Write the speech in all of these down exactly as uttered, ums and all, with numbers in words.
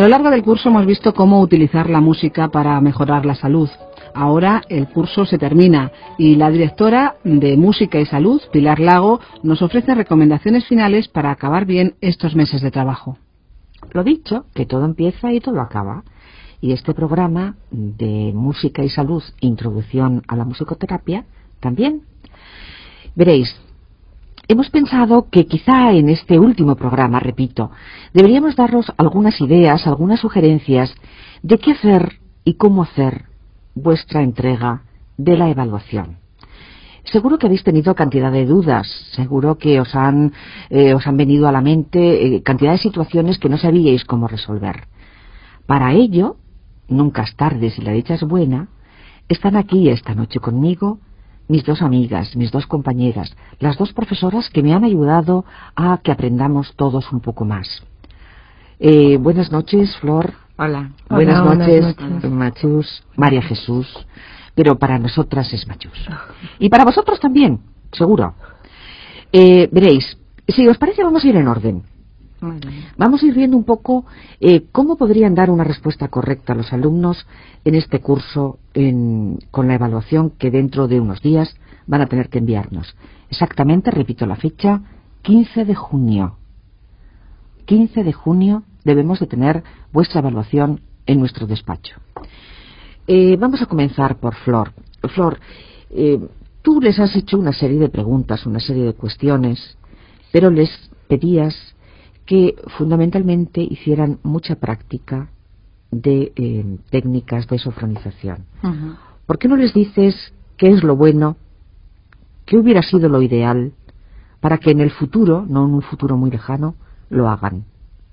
lo largo del curso hemos visto cómo utilizar la música para mejorar la salud. Ahora el curso se termina y la directora de Música y Salud, Pilar Lago, nos ofrece recomendaciones finales para acabar bien estos meses de trabajo. Lo dicho, que todo empieza y todo acaba. Y este programa de Música y Salud, Introducción a la Musicoterapia, también. Veréis, hemos pensado que quizá en este último programa, repito, deberíamos daros algunas ideas, algunas sugerencias de qué hacer y cómo hacer vuestra entrega de la evaluación. Seguro que habéis tenido cantidad de dudas, seguro que os han, eh, os han venido a la mente eh, cantidad de situaciones que no sabíais cómo resolver. Para ello, nunca es tarde si la dicha es buena, están aquí esta noche conmigo mis dos amigas, mis dos compañeras, las dos profesoras que me han ayudado a que aprendamos todos un poco más. Eh, buenas noches, Flor. Hola. Buenas Hola, noches, buenas noches. Machus, María Jesús. Pero para nosotras es Machus. Y para vosotros también, seguro. Eh, veréis, si os parece vamos a ir en orden. Muy bien. Vamos a ir viendo un poco eh, cómo podrían dar una respuesta correcta a los alumnos en este curso en, con la evaluación que dentro de unos días van a tener que enviarnos. Exactamente, repito la fecha, quince de junio. quince de junio debemos de tener vuestra evaluación en nuestro despacho. Eh, vamos a comenzar por Flor. Flor, eh, tú les has hecho una serie de preguntas, una serie de cuestiones, pero les pedías que fundamentalmente hicieran mucha práctica de eh, técnicas de sofronización. Uh-huh. ¿Por qué no les dices qué es lo bueno, qué hubiera sido lo ideal, para que en el futuro, no en un futuro muy lejano, lo hagan?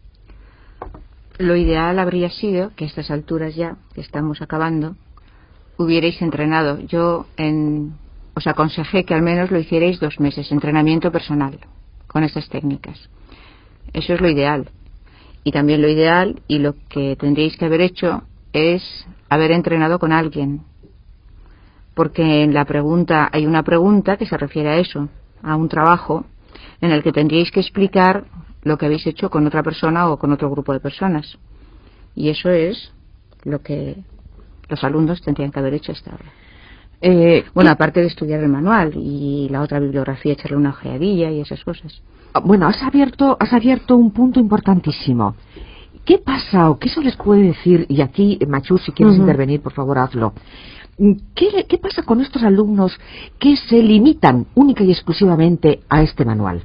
Lo ideal habría sido que a estas alturas ya, que estamos acabando, hubierais entrenado. Yo en, os aconsejé que al menos lo hicierais dos meses, entrenamiento personal, con estas técnicas. Eso es lo ideal. Y también lo ideal, y lo que tendríais que haber hecho, es haber entrenado con alguien. Porque en la pregunta, hay una pregunta que se refiere a eso, a un trabajo, en el que tendríais que explicar lo que habéis hecho con otra persona o con otro grupo de personas. Y eso es lo que los alumnos tendrían que haber hecho hasta ahora. Eh, bueno, aparte de estudiar el manual y la otra bibliografía, echarle una ojeadilla y esas cosas. Bueno, has abierto, has abierto un punto importantísimo. ¿Qué pasa o qué se les puede decir? Y aquí, Machus, si quieres uh-huh. intervenir, por favor, hazlo. ¿Qué, ¿Qué pasa con estos alumnos que se limitan única y exclusivamente a este manual?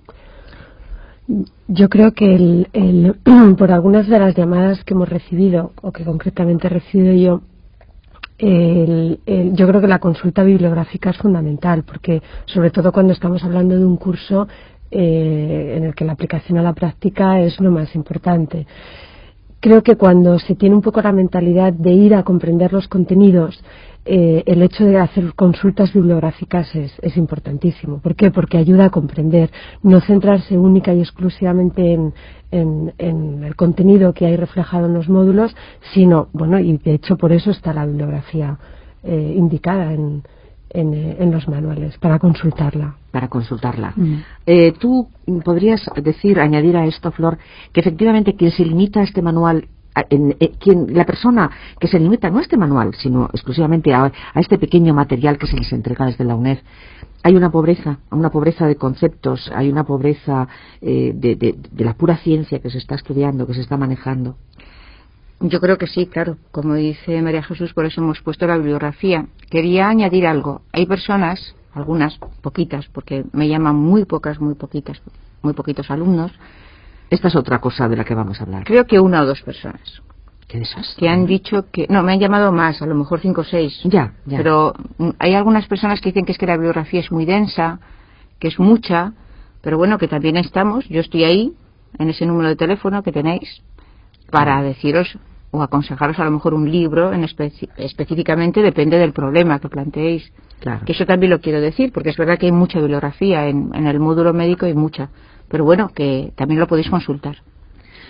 Yo creo que el, el, por algunas de las llamadas que hemos recibido, o que concretamente he recibido yo, el, el, yo creo que la consulta bibliográfica es fundamental, porque sobre todo cuando estamos hablando de un curso eh, en el que la aplicación a la práctica es lo más importante. Creo que cuando se tiene un poco la mentalidad de ir a comprender los contenidos, eh, el hecho de hacer consultas bibliográficas es, es importantísimo. ¿Por qué? Porque ayuda a comprender, no centrarse única y exclusivamente en, en, en el contenido que hay reflejado en los módulos, sino, bueno, y de hecho por eso está la bibliografía eh, indicada en, en, en los manuales, para consultarla. Para consultarla. Mm. Eh, ¿Tú podrías decir, añadir a esto, Flor, que efectivamente quien se limita a este manual, a, en, eh, quien, la persona que se limita no a este manual, sino exclusivamente a, a este pequeño material que se les entrega desde la U N E D, hay una pobreza, una pobreza de conceptos, hay una pobreza eh, de, de, de la pura ciencia que se está estudiando, que se está manejando? Yo creo que sí, claro. Como dice María Jesús, por eso hemos puesto la bibliografía. Quería añadir algo. Hay personas, algunas, poquitas, porque me llaman muy pocas, muy poquitas, muy poquitos alumnos. Esta es otra cosa de la que vamos a hablar. Creo que una o dos personas. ¿Qué desastre? Que han dicho que... No, me han llamado más, a lo mejor cinco o seis. Ya, ya. Pero hay algunas personas que dicen que es que la bibliografía es muy densa, que es mucha, pero bueno, que también estamos, yo estoy ahí, en ese número de teléfono que tenéis, para deciros o aconsejaros a lo mejor un libro en especi- específicamente, depende del problema que planteéis. Claro. Que eso también lo quiero decir, porque es verdad que hay mucha bibliografía en, en el módulo médico, y mucha, pero bueno, que también lo podéis consultar.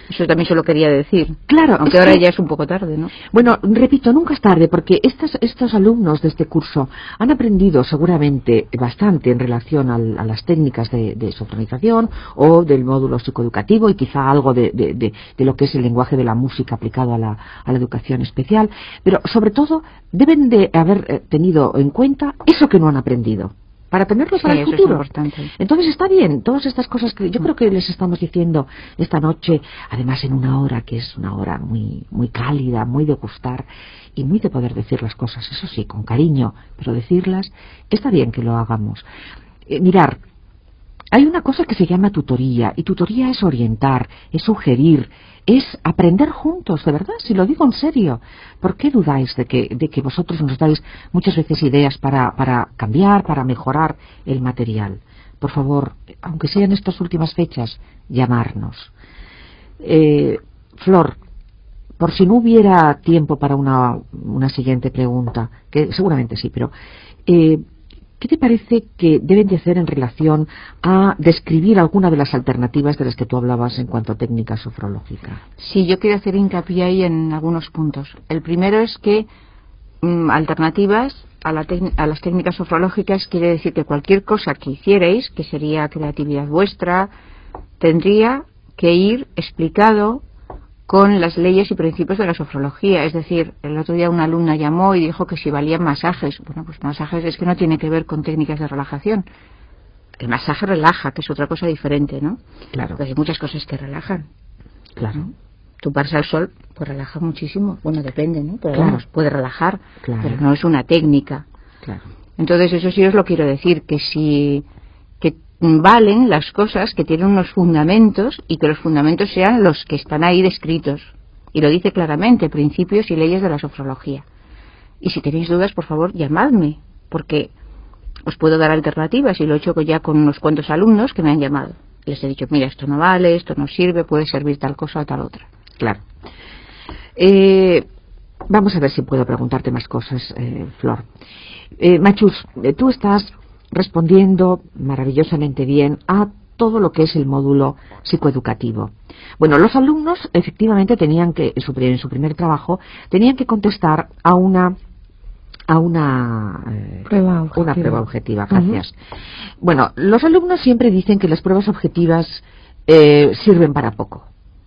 Eso también se lo quería decir. Claro. Aunque ahora que... ya es un poco tarde, ¿no? Bueno, repito, nunca es tarde, porque estos, estos alumnos de este curso han aprendido seguramente bastante en relación al, a las técnicas de, de sofronización o del módulo psicoeducativo y quizá algo de, de, de, de lo que es el lenguaje de la música aplicado a la, a la educación especial, pero sobre todo deben de haber tenido en cuenta eso que no han aprendido, para tenerlo sí, para el futuro. Es Entonces está bien, todas estas cosas que yo creo que les estamos diciendo esta noche, además en una hora que es una hora muy muy cálida, muy de gustar y muy de poder decir las cosas, eso sí, con cariño, pero decirlas, está bien que lo hagamos. Eh, mirar, hay una cosa que se llama tutoría, y tutoría es orientar, es sugerir, es aprender juntos, de verdad, si lo digo en serio. ¿Por qué dudáis de que, de que vosotros nos dais muchas veces ideas para, para cambiar, para mejorar el material? Por favor, aunque sea en estas últimas fechas, llamarnos. Eh, Flor, por si no hubiera tiempo para una, una siguiente pregunta, que seguramente sí, pero... Eh, ¿qué te parece que deben de hacer en relación a describir alguna de las alternativas de las que tú hablabas en cuanto a técnica sofrológica? Sí, yo quiero hacer hincapié ahí en algunos puntos. El primero es que mmm, alternativas a, la a las técnicas sofrológicas quiere decir que cualquier cosa que hicierais, que sería creatividad vuestra, tendría que ir explicado con las leyes y principios de la sofrología. Es decir, el otro día una alumna llamó y dijo que si valían masajes. Bueno, pues masajes es que no tiene que ver con técnicas de relajación. El masaje relaja, que es otra cosa diferente, ¿no? Claro. Porque hay muchas cosas que relajan. Claro. ¿No? Tu pararse al sol, pues relaja muchísimo. Bueno, depende, ¿no? Pero claro. vamos, puede relajar, claro. pero no es una técnica. Claro. Entonces, eso sí os lo quiero decir, que si... que valen las cosas que tienen unos fundamentos y que los fundamentos sean los que están ahí descritos. Y lo dice claramente, principios y leyes de la sofrología. Y si tenéis dudas, por favor, llamadme, porque os puedo dar alternativas y lo he hecho ya con unos cuantos alumnos que me han llamado. Les he dicho, mira, esto no vale, esto no sirve, puede servir tal cosa o tal otra. Claro. Eh, vamos a ver si puedo preguntarte más cosas, eh, Flor. Eh, Machus, eh, tú estás respondiendo maravillosamente bien a todo lo que es el módulo psicoeducativo. Bueno, los alumnos efectivamente tenían que, en su, en su primer trabajo, tenían que contestar a una a una eh, prueba objetiva. Una prueba objetiva, gracias. Uh-huh. Bueno, los alumnos siempre dicen que las pruebas objetivas eh, sirven para poco.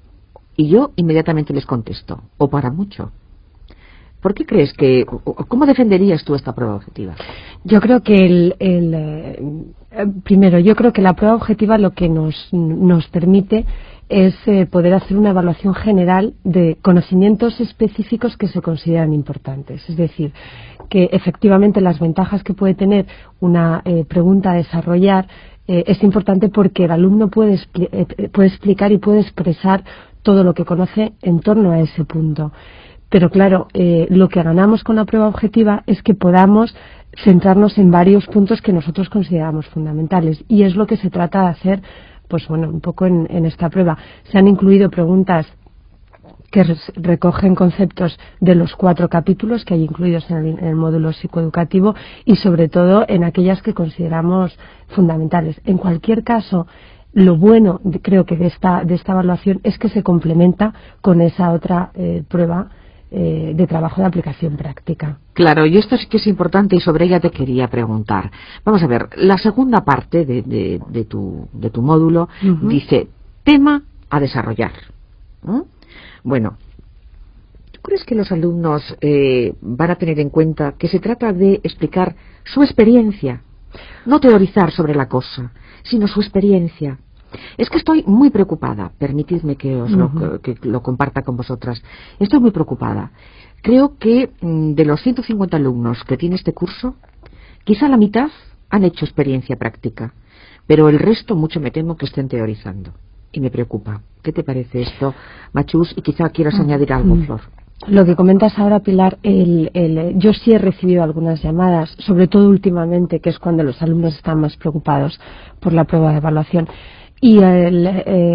Y yo inmediatamente les contesto, o para mucho. ¿Por qué crees que, cómo defenderías tú esta prueba objetiva? Yo creo que el, el eh, primero, yo creo que la prueba objetiva lo que nos, nos permite es eh, poder hacer una evaluación general de conocimientos específicos que se consideran importantes. Es decir, que efectivamente las ventajas que puede tener una eh, pregunta a desarrollar eh, es importante porque el alumno puede, expli- eh, puede explicar y puede expresar todo lo que conoce en torno a ese punto. Pero claro, eh, lo que ganamos con la prueba objetiva es que podamos centrarnos en varios puntos que nosotros consideramos fundamentales. Y es lo que se trata de hacer, pues bueno, un poco en, en esta prueba. Se han incluido preguntas que recogen conceptos de los cuatro capítulos que hay incluidos en el, en el módulo psicoeducativo y sobre todo en aquellas que consideramos fundamentales. En cualquier caso, lo bueno, creo que de esta, de esta evaluación es que se complementa con esa otra eh, prueba de trabajo de aplicación práctica. Claro, y esto sí que es importante y sobre ella te quería preguntar. Vamos a ver, la segunda parte de, de, de, tu, de tu módulo uh-huh. dice tema a desarrollar. ¿Mm? Bueno, ¿tú crees que los alumnos eh, van a tener en cuenta que se trata de explicar su experiencia? No teorizar sobre la cosa, sino su experiencia. Es que estoy muy preocupada, permitidme que os lo, uh-huh. que, que lo comparta con vosotras. Estoy muy preocupada. Creo que de los ciento cincuenta alumnos que tiene este curso, quizá la mitad han hecho experiencia práctica, pero el resto mucho me temo que estén teorizando. Y me preocupa. ¿Qué te parece esto, Machus? Y quizá quieras uh-huh. añadir algo, Flor. Lo que comentas ahora, Pilar, el, el, yo sí he recibido algunas llamadas, sobre todo últimamente, que es cuando los alumnos están más preocupados por la prueba de evaluación. Y el,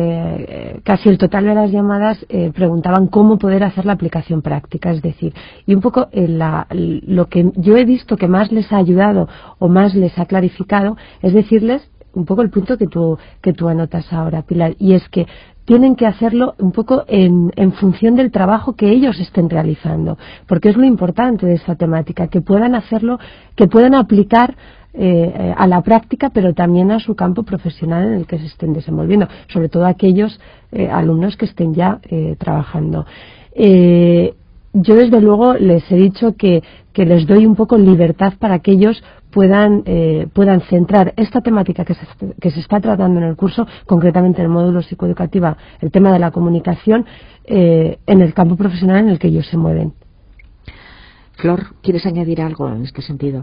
eh, casi el total de las llamadas eh, preguntaban cómo poder hacer la aplicación práctica, es decir, y un poco eh, la, lo que yo he visto que más les ha ayudado o más les ha clarificado es decirles un poco el punto que tú, que tú anotas ahora, Pilar, y es que tienen que hacerlo un poco en, en función del trabajo que ellos estén realizando, porque es lo importante de esta temática, que puedan hacerlo, que puedan aplicar eh, a la práctica, pero también a su campo profesional en el que se estén desenvolviendo, sobre todo aquellos eh, alumnos que estén ya eh, trabajando. Eh, yo desde luego les he dicho que, que les doy un poco libertad para que ellos puedan eh, puedan centrar esta temática que se, que se está tratando en el curso, concretamente en el módulo psicoeducativa, el tema de la comunicación, eh, en el campo profesional en el que ellos se mueven. Flor, ¿quieres añadir algo en este sentido?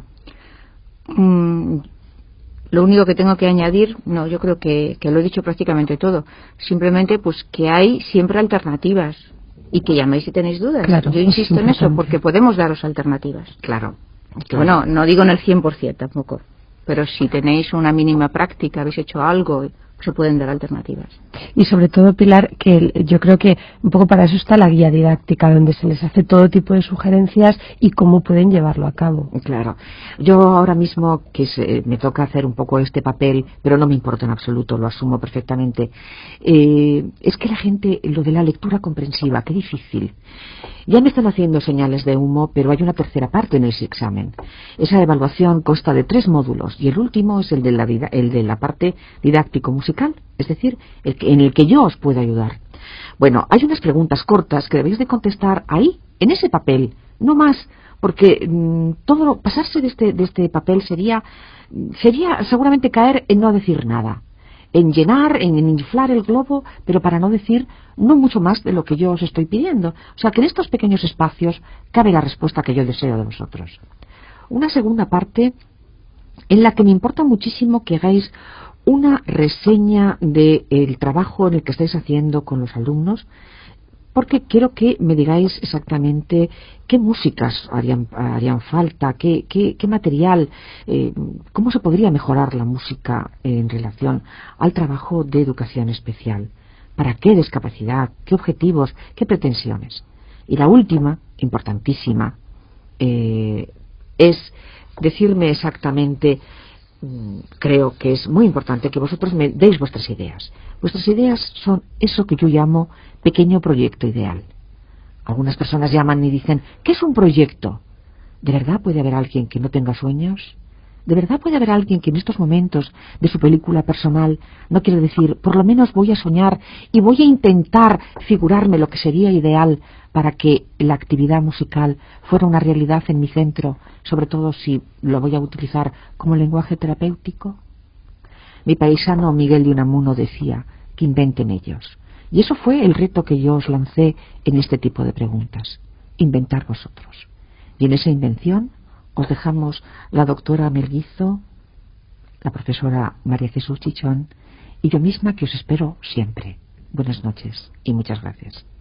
Mm, lo único que tengo que añadir, no, yo creo que, que lo he dicho prácticamente todo. Simplemente, pues que hay siempre alternativas y que llaméis si tenéis dudas. Claro, yo insisto en eso, porque podemos daros alternativas. Claro. Claro. Bueno, no digo en el cien por ciento tampoco, pero si tenéis una mínima práctica, habéis hecho algo, se pueden dar alternativas. Y sobre todo, Pilar, que yo creo que un poco para eso está la guía didáctica, donde se les hace todo tipo de sugerencias y cómo pueden llevarlo a cabo. Claro. Yo ahora mismo que se, me toca hacer un poco este papel, pero no me importa en absoluto, lo asumo perfectamente. Eh, es que la gente, lo de la lectura comprensiva, qué difícil. Ya me están haciendo señales de humo, pero hay una tercera parte en ese examen. Esa evaluación consta de tres módulos y el último es el de la, el de la parte didáctico-musical, es decir, el que, en el que yo os puedo ayudar. Bueno, hay unas preguntas cortas que debéis de contestar ahí, en ese papel, no más, porque mmm, todo pasarse de este, de este papel sería, sería seguramente caer en no decir nada. En llenar, en inflar el globo, pero para no decir no mucho más de lo que yo os estoy pidiendo. O sea, que en estos pequeños espacios cabe la respuesta que yo deseo de vosotros. Una segunda parte en la que me importa muchísimo que hagáis una reseña del trabajo en el que estáis haciendo con los alumnos, porque quiero que me digáis exactamente qué músicas harían, harían falta, qué, qué, qué material, eh, cómo se podría mejorar la música en relación al trabajo de educación especial, para qué discapacidad, qué objetivos, qué pretensiones. Y la última, importantísima, eh, es decirme exactamente, creo que es muy importante que vosotros me deis vuestras ideas. Vuestras ideas son eso que yo llamo pequeño proyecto ideal. Algunas personas llaman y dicen, ¿qué es un proyecto? ¿De verdad puede haber alguien que no tenga sueños? ¿De verdad puede haber alguien que en estos momentos de su película personal no quiere decir, por lo menos voy a soñar y voy a intentar figurarme lo que sería ideal para que la actividad musical fuera una realidad en mi centro, sobre todo si lo voy a utilizar como lenguaje terapéutico? Mi paisano Miguel de Unamuno decía que inventen ellos. Y eso fue el reto que yo os lancé en este tipo de preguntas. Inventar vosotros. Y en esa invención os dejamos la doctora Melguizo, la profesora María Jesús Chichón y yo misma, que os espero siempre. Buenas noches y muchas gracias.